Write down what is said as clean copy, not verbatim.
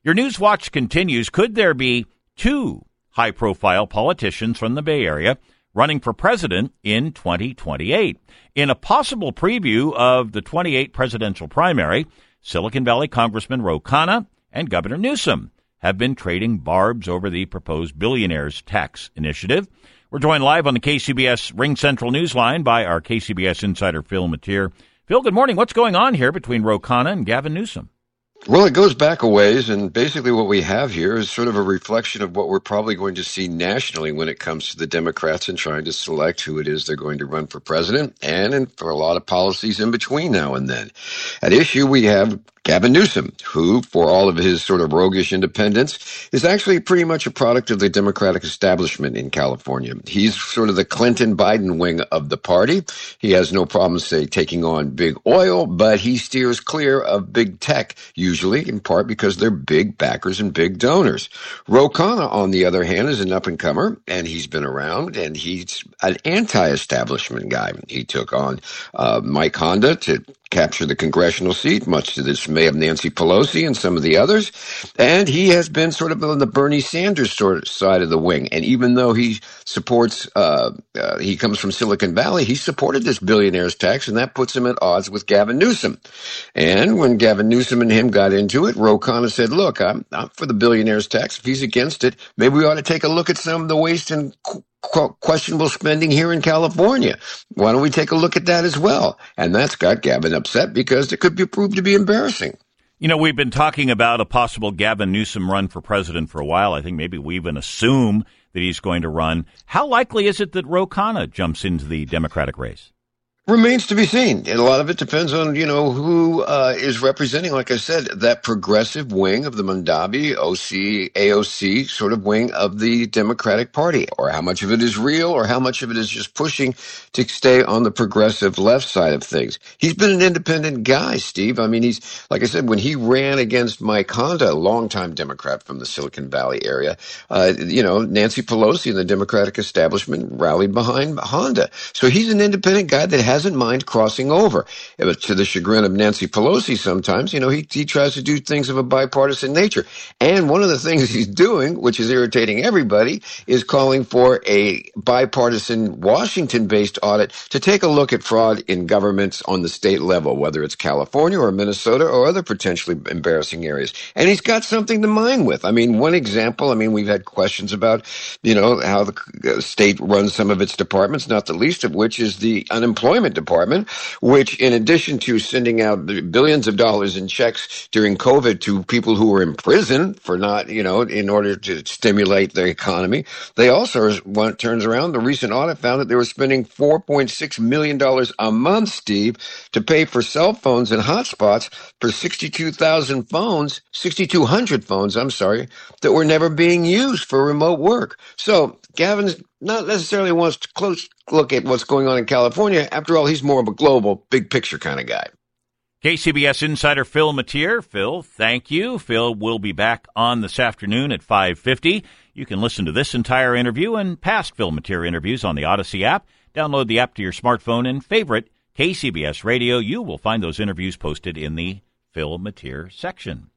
Your News Watch continues. Could there be two high-profile politicians from the Bay Area running for president in 2028? In a possible preview of the 28 presidential primary, Silicon Valley Congressman Ro Khanna and Governor Newsom have been trading barbs over the proposed billionaires tax initiative. We're joined live on the KCBS Ring Central Newsline by our KCBS insider Phil Matier. Phil, good morning. What's going on here between Ro Khanna and Gavin Newsom? Well, it goes back a ways, and basically what we have here is sort of a reflection of what we're probably going to see nationally when it comes to the Democrats and trying to select who it is they're going to run for president, and for a lot of policies in between now and then. At issue, we have Gavin Newsom, who, for all of his sort of roguish independence, is actually pretty much a product of the Democratic establishment in California. He's sort of the Clinton-Biden wing of the party. He has no problem, say, taking on big oil, but he steers clear of big tech, usually in part because they're big backers and big donors. Ro Khanna, on the other hand, is an up-and-comer, and he's been around, and he's an anti-establishment guy. He took on Mike Honda to capture the congressional seat, much to the dismay of Nancy Pelosi and some of the others. And he has been sort of on the Bernie Sanders sort of side of the wing. And even though he supports, he comes from Silicon Valley, he supported this billionaires tax, and that puts him at odds with Gavin Newsom. And when Gavin Newsom and him got into it, Ro Khanna said, look, I'm for the billionaires tax. If he's against it, maybe we ought to take a look at some of the waste and questionable spending here in California. Why don't we take a look at that as well? And that's got Gavin upset because it could be proved to be embarrassing. You know, we've been talking about a possible Gavin Newsom run for president for a while. I think maybe we even assume that he's going to run. How likely is it that Ro Khanna jumps into the Democratic race? Remains to be seen. And a lot of it depends on, who is representing, like I said, that progressive wing of the Mondavi, AOC sort of wing of the Democratic Party, or how much of it is real or how much of it is just pushing to stay on the progressive left side of things. He's been an independent guy, Steve. I mean, he's, like I said, when he ran against Mike Honda, a longtime Democrat from the Silicon Valley area, Nancy Pelosi and the Democratic establishment rallied behind Honda. So he's an independent guy that hasn't mind crossing over. But to the chagrin of Nancy Pelosi sometimes, he tries to do things of a bipartisan nature. And one of the things he's doing, which is irritating everybody, is calling for a bipartisan Washington-based audit to take a look at fraud in governments on the state level, whether it's California or Minnesota or other potentially embarrassing areas. And he's got something to mine with. I mean, one example, we've had questions about, how the state runs some of its departments, not the least of which is the unemployment department, which in addition to sending out billions of dollars in checks during COVID to people who were in prison for not, in order to stimulate the economy, they also, when it turns around, the recent audit found that they were spending $4.6 million a month, Steve, to pay for cell phones and hotspots for 6,200 phones, that were never being used for remote work. So Gavin's not necessarily wants to close look at what's going on in California. After all, he's more of a global, big picture kind of guy. KCBS insider Phil Matier. Phil, thank you. Phil will be back on this afternoon at 5:50. You can listen to this entire interview and past Phil Matier interviews on the Odyssey app. Download the app to your smartphone and favorite KCBS Radio. You will find those interviews posted in the Phil Matier section.